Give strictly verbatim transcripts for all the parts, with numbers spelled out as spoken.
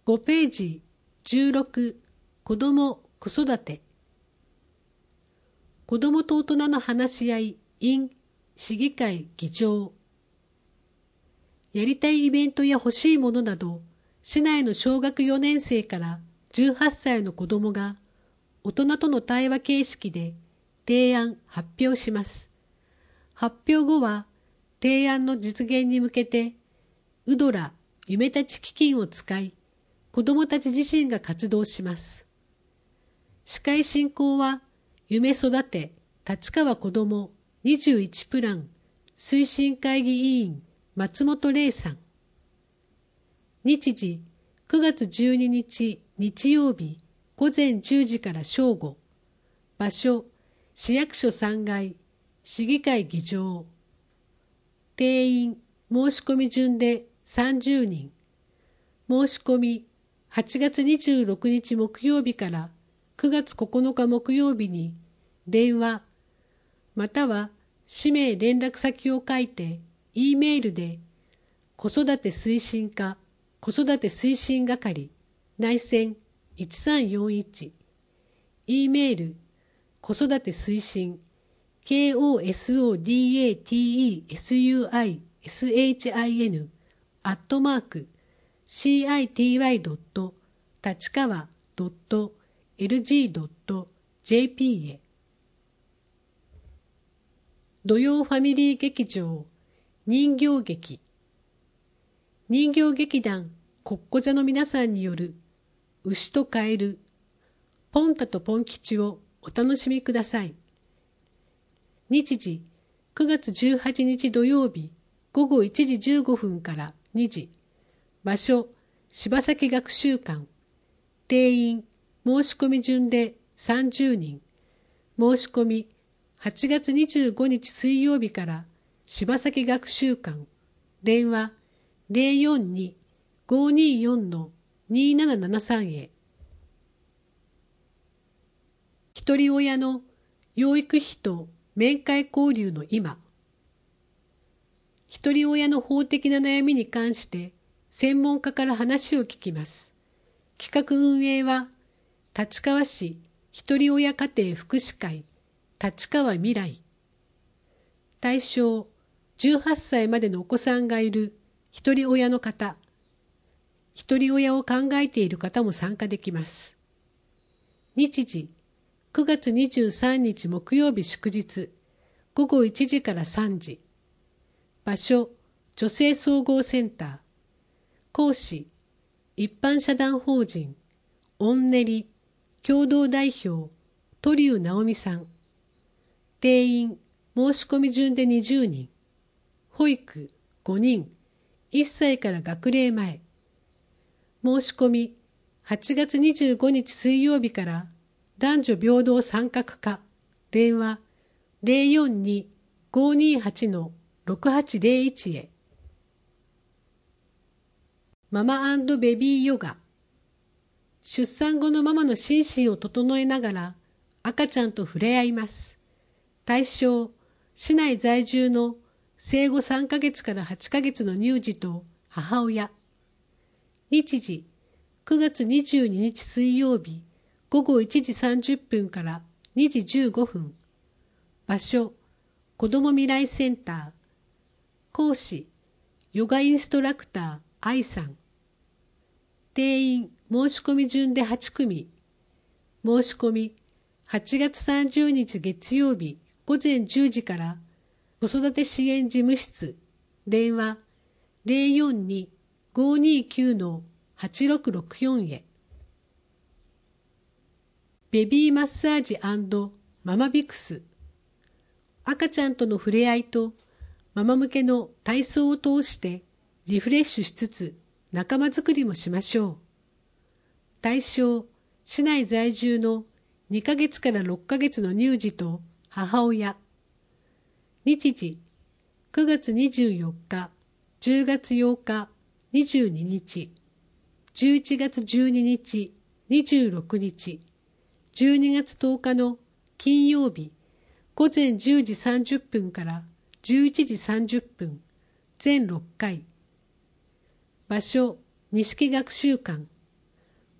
ごページじゅうろく、子ども・子育て。子どもと大人の話し合い in 市議会議場。やりたいイベントや欲しいものなど、市内の小学よねん生からじゅうはっさいの子どもが大人との対話形式で提案・発表します。発表後は提案の実現に向けてウドラ夢たち基金を使い、子どもたち自身が活動します。司会進行は夢育て立川子どもにじゅういちプラン推進会議委員松本玲さん。日時くがつじゅうににち日曜日午前じゅうじから正午。場所市役所さんがい市議会議場。定員申し込み順でさんじゅうにん。申し込みはちがつにじゅうろくにち木曜日からくがつここのか木曜日に電話または氏名連絡先を書いて E メールで子育て推進課子育て推進係内線いちさんよんいち E メール子育て推進 コソダテスユアイエスエイチアイエヌ アットマーク シーアイティーワイ ドット 立川 ドット エルジー ドット ジェーピー へ。土曜ファミリー劇場人形劇人形劇団コッコ座の皆さんによる牛とカエルポンタとポン吉をお楽しみください。日時くがつじゅうはちにち土曜日ごごいちじじゅうごふんからにじ。場所柴崎学習館。定員申し込み順でさんじゅうにん。申し込みはちがつにじゅうごにち水曜日から柴崎学習館。電話ゼロよんに ごーにーよん にーななななさん へ。ひとり親の養育費と面会交流の今。ひとり親の法的な悩みに関して専門家から話を聞きます。企画運営は立川市ひとり親家庭福祉会立川未来。対象じゅうはっさいまでのお子さんがいるひとり親の方、ひとり親を考えている方も参加できます。日時くがつにじゅうさんにち木曜日祝日ごごいちじからさんじ。場所女性総合センター。講師一般社団法人オンネリ共同代表鳥生直美さん。定員申し込み順でにじゅうにん。保育ごにん。いっさいから学齢前。申し込みはちがつにじゅうごにち水曜日から男女平等参画課。電話ゼロよんに ごーにーはち ろくはちゼロいち へ。ママ&ベビーヨガ。出産後のママの心身を整えながら赤ちゃんと触れ合います。対象、市内在住の生後さんかげつからはちかげつの乳児と母親。日時、くがつにじゅうににち水曜日ごごいちじさんじゅっぷんからにじじゅうごふん。場所、子ども未来センター。講師、ヨガインストラクター、愛さん。定員申し込み順ではちくみ。申し込みはちがつさんじゅうにち月曜日ごぜんじゅうじから子育て支援事務室。電話ゼロよんに ごーにーきゅう はちろくろくよん へ。ベビーマッサージ&ママビクス。赤ちゃんとの触れ合いとママ向けの体操を通してリフレッシュしつつ仲間づくりもしましょう。対象、市内在住のにかげつからろっかげつの乳児と母親。日時、くがつにじゅうよっか、じゅうがつようか、にじゅうににち、じゅういちがつじゅうににち、にじゅうろくにち、じゅうにがつとおかの金曜日、ごぜんじゅうじさんじゅっぷんからじゅういちじさんじゅっぷん、全ろっかい。場所、錦学習館。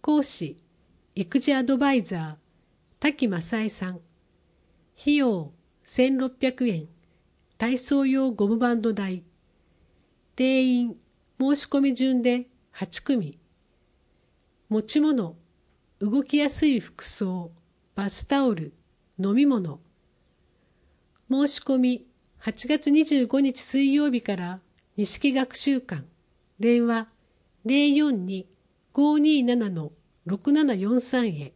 講師、育児アドバイザー、滝正恵さん。費用せんろっぴゃくえん。体操用ゴムバンド代。定員、申し込み順ではちくみ。持ち物、動きやすい服装、バスタオル、飲み物。申し込み、はちがつにじゅうごにち水曜日から西学習館。電話ゼロよんに ごーにーなな ろくななよんさん へ。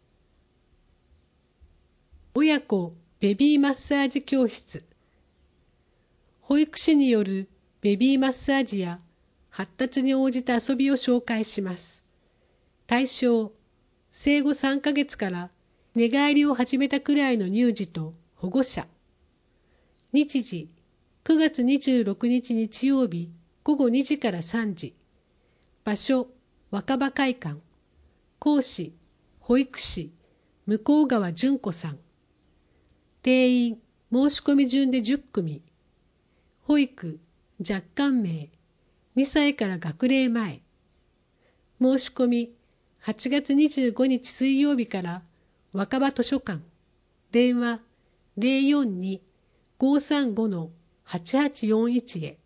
親子ベビーマッサージ教室。保育士によるベビーマッサージや発達に応じた遊びを紹介します。対象、生後さんかげつから寝返りを始めたくらいの乳児と保護者。日時、くがつにじゅうろくにち日曜日ごごにじからさんじ。場所、若葉会館。講師、保育士、向川純子さん。定員、申し込み順でじゅっくみ。保育、若干名、にさいから学齢前。申し込み、はちがつにじゅうごにち水曜日から若葉図書館。電話ゼロよんに ごーさんご はちはちよんいち へ。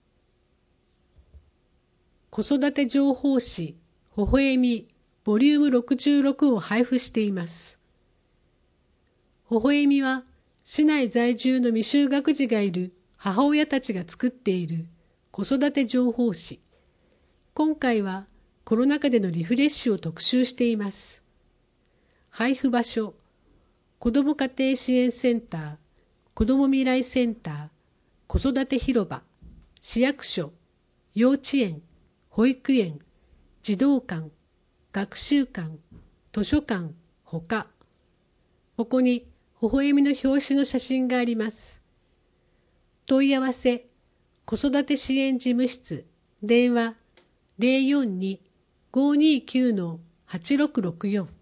子育て情報誌、ほほえみ、ボリュームろくじゅうろくを配布しています。ほほえみは、市内在住の未就学児がいる母親たちが作っている子育て情報誌。今回はコロナ禍でのリフレッシュを特集しています。配布場所、子ども家庭支援センター、子ども未来センター、子育て広場、市役所、幼稚園、保育園、児童館、学習館、図書館、ほか。ここに、微笑みの表紙の写真があります。問い合わせ、子育て支援事務室、電話ゼロよんに ごーにーきゅう はちろくろくよん。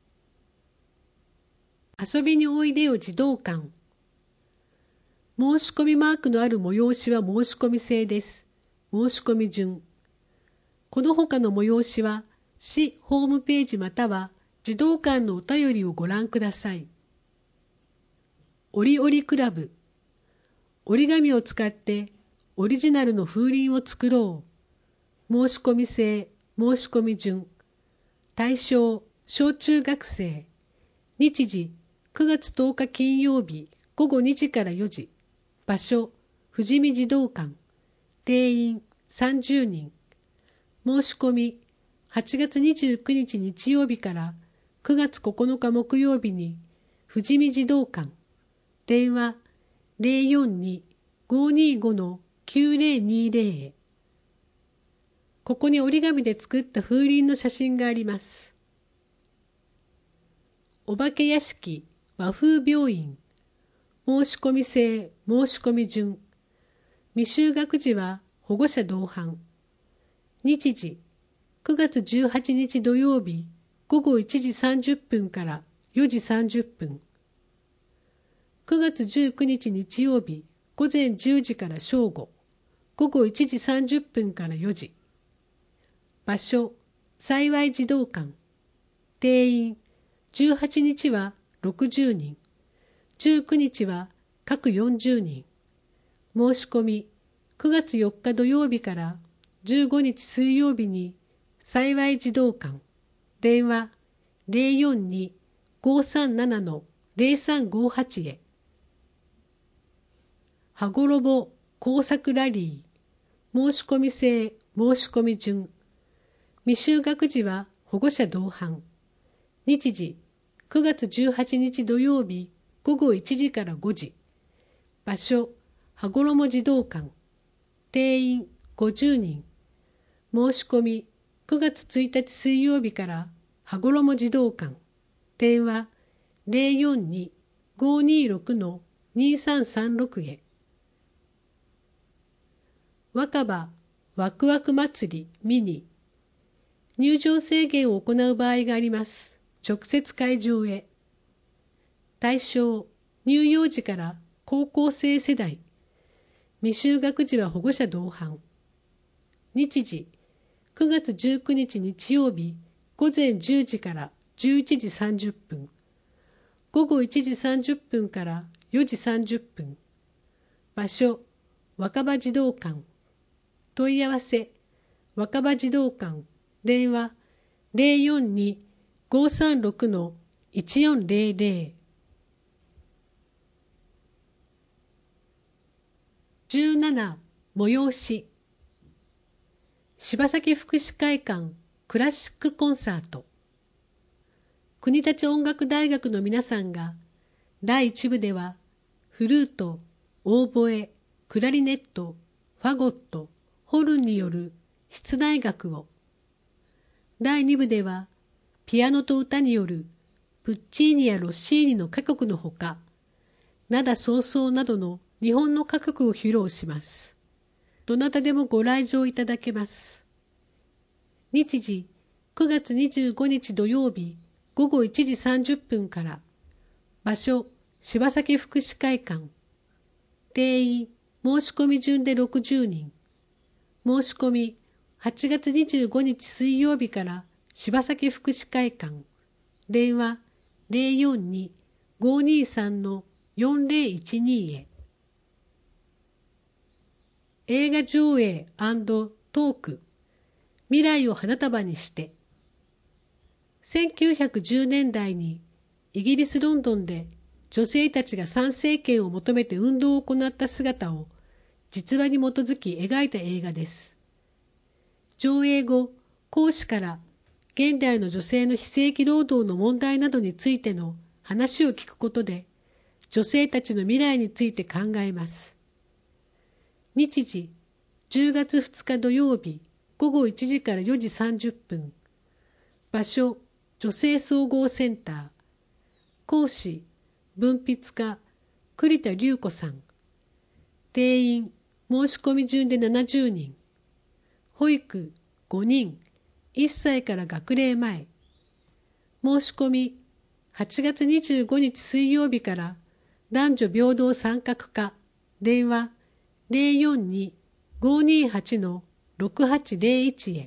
遊びにおいでよ児童館。申し込みマークのある催しは申し込み制です。申し込み順。この他の催しは、市ホームページまたは児童館のお便りをご覧ください。折り折りクラブ。折り紙を使ってオリジナルの風鈴を作ろう。申し込み制、申し込み順。対象、小中学生。日時、くがつとおか金曜日ごごにじからよじ。場所、富士見児童館。定員さんじゅうにん。申し込み、はちがつにじゅうくにち日曜日からくがつここのか木曜日に、富士見児童館。電話ゼロよんに ごーにーご きゅうゼロにゼロ へ。ここに折り紙で作った風鈴の写真があります。お化け屋敷和風病院。申し込み制、申し込み順。未就学児は保護者同伴。日時、くがつじゅうはちにち土曜日ごごいちじさんじゅっぷんからよじさんじゅっぷん。くがつじゅうくにち日曜日ごぜんじゅうじから正午、ごごいちじさんじゅっぷんからよじ。場所、幸児童館。定員、じゅうはちにちはろくじゅうにん、じゅうくにちは各よんじゅうにん。申し込み、くがつよっか土曜日からじゅうごにち水曜日に、幸児童館。電話ゼロよんに ごーさんなな ゼロさんごはち へ。はごろぼ工作ラリー。申し込み制、申し込み順。未就学児は保護者同伴。日時、くがつじゅうはちにち土曜日ごごいちじからごじ。場所、はごろも児童館。定員ごじゅうにん。申し込み、くがつついたち水曜日からはごろも児童館。電話ゼロよんに ごーにーろく にーさんさんろく へ。若葉ワクワク祭りミニ。入場制限を行う場合があります。直接会場へ。対象、乳幼児から高校生世代。未就学児は保護者同伴。日時、くがつじゅうくにち日曜日午前じゅうじからじゅういちじさんじゅっぷん、午後いちじさんじゅっぷんからよじさんじゅっぷん。場所、若葉児童館。問い合わせ、若葉児童館。電話、ゼロよんに ごーさんろく いちよんゼロゼロ。じゅうなな、催し。柴崎福祉会館クラシックコンサート。国立音楽大学の皆さんが、だいいち部では、フルート、オーボエ、クラリネット、ファゴット、ホルンによる室内楽を。だいに部では、ピアノと歌によるプッチーニやロッシーニの歌曲のほか、灘そうそうなどの日本の歌曲を披露します。どなたでもご来場いただけます。日時、くがつにじゅうごにち土曜日、午後いちじさんじゅっぷんから。場所、柴崎福祉会館。定員、申し込み順でろくじゅうにん。申し込み、はちがつにじゅうごにち水曜日から柴崎福祉会館。電話、ゼロよんに ごーにーさん よんゼロいちに へ。映画上映&トーク。未来を花束にして。せんきゅうひゃくじゅうねんだいにイギリス・ロンドンで女性たちが参政権を求めて運動を行った姿を実話に基づき描いた映画です。上映後、講師から現代の女性の非正規労働の問題などについての話を聞くことで、女性たちの未来について考えます。日時、じゅうがつふつか土曜日、午後いちじからよじさんじゅっぷん。場所、女性総合センター。講師、文筆家、栗田隆子さん。定員、申し込み順でななじゅうにん。保育、ごにん。いっさいから学齢前。申し込み、はちがつにじゅうごにち水曜日から男女平等参画課。電話、ゼロよんに ごーにーはち ろくはちゼロいち へ。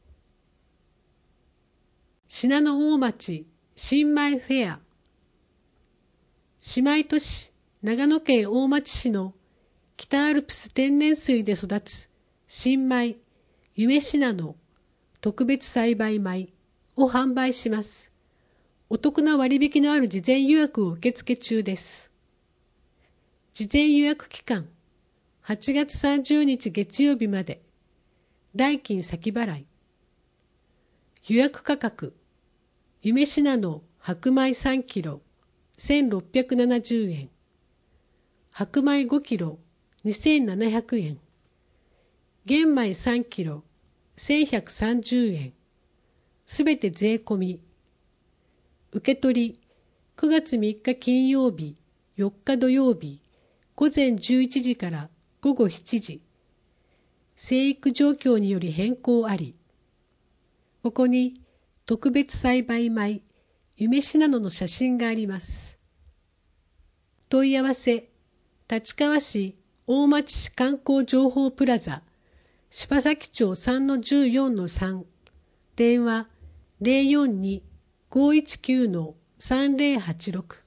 信濃大町新米フェア。姉妹都市長野県大町市の北アルプス天然水で育つ新米夢信濃特別栽培米を販売します。お得な割引のある事前予約を受付中です。事前予約期間はちがつさんじゅうにち月曜日まで。代金先払い。予約価格、夢信濃白米さんキロ、せんろっぴゃくななじゅうえん。白米ごキロ、にせんななひゃくえん。玄米さんキロ、せんひゃくさんじゅうえん。すべて税込み。受け取り、くがつみっか金曜日、よっか土曜日、午前じゅういちじからごごしちじ。生育状況により変更あり。ここに特別栽培米夢信濃の写真があります。問い合わせ、立川市大町市観光情報プラザ、柴崎町 さんのじゅうよんのさん、電話ゼロよんに ごーいちきゅう さんゼロはちろく。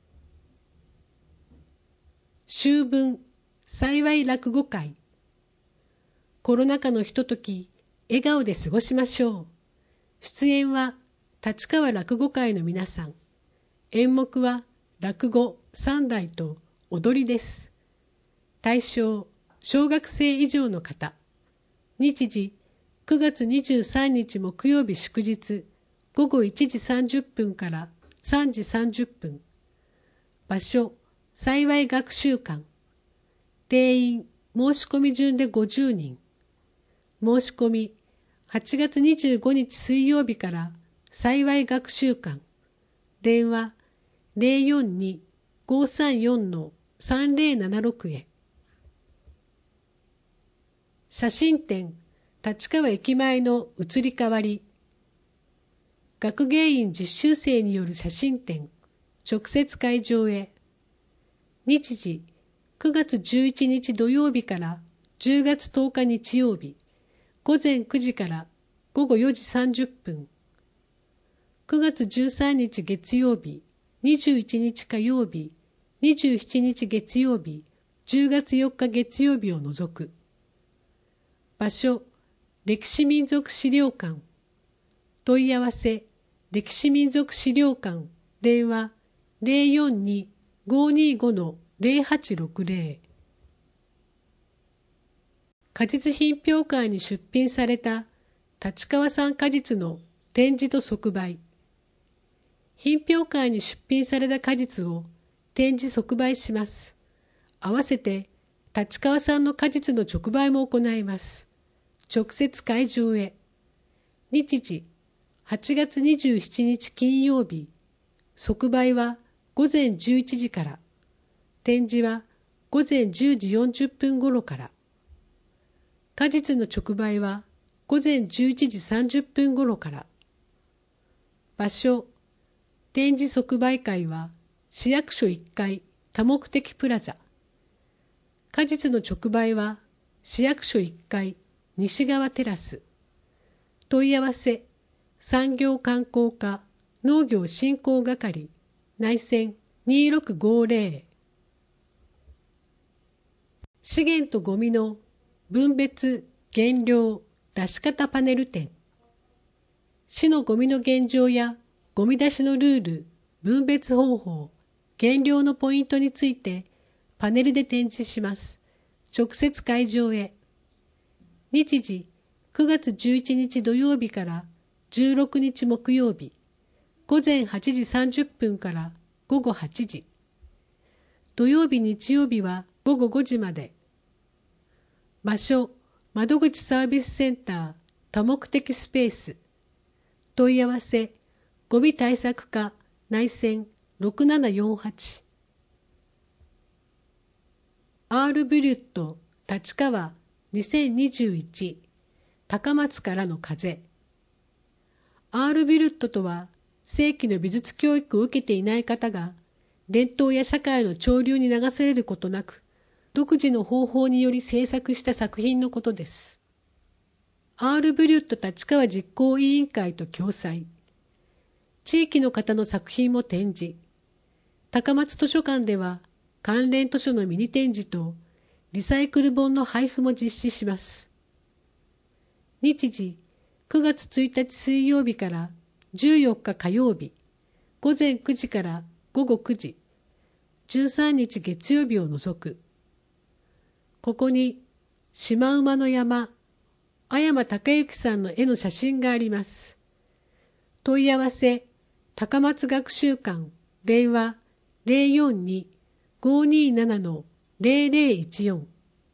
秋分、幸い落語会。コロナ禍のひととき、笑顔で過ごしましょう。出演は、立川落語会の皆さん。演目は、落語さんだいと踊りです。対象、小学生以上の方。日時、くがつにじゅうさんにち木曜日祝日、ごごいちじさんじゅっぷんからさんじさんじゅっぷん。場所、幸い学習館。定員、申し込み順でごじゅうにん。申し込み、はちがつにじゅうごにち水曜日から幸い学習館。電話、ゼロよんに ごーさんよん さんゼロななろく へ。写真展、立川駅前の移り変わり。学芸員実習生による写真展、直接会場へ。日時、くがつじゅういちにち土曜日からじゅうがつとおか日曜日、午前くじからごごよじさんじゅっぷん。 くがつじゅうさんにち月曜日、にじゅういちにち火曜日、にじゅうしちにち月曜日、じゅうがつよっか月曜日を除く。場所、歴史民族資料館。問い合わせ、歴史民族資料館。電話、ゼロよんに ごーにーご ゼロはちろくゼロ。果実品評会に出品された立川産果実の展示と即売。品評会に出品された果実を展示即売します。合わせて立川産の果実の直売も行います。直接会場へ。日時、はちがつにじゅうしちにち金曜日。即売はごぜんじゅういちじから。展示はごぜんじゅうじよんじゅっぷん頃から。果実の直売はごぜんじゅういちじさんじゅっぷん頃から。場所、展示即売会は市役所いっかい多目的プラザ。果実の直売は市役所いっかい西側テラス。問い合わせ、産業観光課農業振興係内線にーろくごゼロ。資源とゴミの分別・減量・出し方パネル展。市のゴミの現状やゴミ出しのルール、分別方法、減量のポイントについてパネルで展示します。直接会場へ。日時、くがつじゅういちにち土曜日からじゅうろくにち木曜日、ごぜんはちじさんじゅっぷんからごごはちじ。土曜日日曜日はごごごじまで。場所、窓口サービスセンター多目的スペース。問い合わせ、ゴミ対策課内線ろくななよんはち。アールブリュット立川にせんにじゅういち高松からの風。アールビルットとは正規の美術教育を受けていない方が伝統や社会の潮流に流されることなく独自の方法により制作した作品のことです。アールブリュット立川実行委員会と共催。地域の方の作品も展示。高松図書館では関連図書のミニ展示とリサイクル本の配布も実施します。日時、くがつついたち水曜日からじゅうよっか火曜日、ごぜんくじからごごくじ、じゅうさんにち月曜日を除く。ここに、シマウマの山、阿山隆之さんの絵の写真があります。問い合わせ、高松学習館、電話ゼロよんに ごーにーなな ゼロゼロいちよん。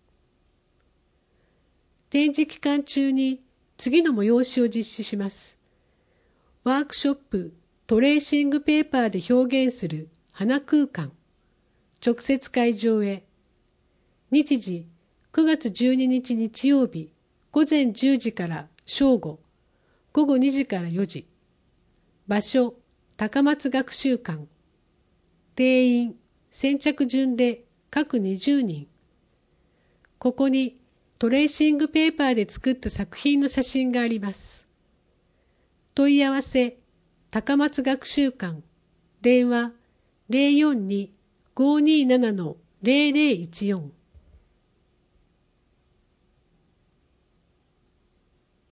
展示期間中に次の催しを実施します。ワークショップ、トレーシングペーパーで表現する花空間。直接会場へ。日時、くがつじゅうににち日曜日、ごぜんじゅうじから正午、ごごにじからよじ。場所、高松学習館。定員、先着順で各にじゅうにん。ここにトレーシングペーパーで作った作品の写真があります。問い合わせ、高松学習館。電話ゼロよんに ごーにーなな ゼロゼロいちよん。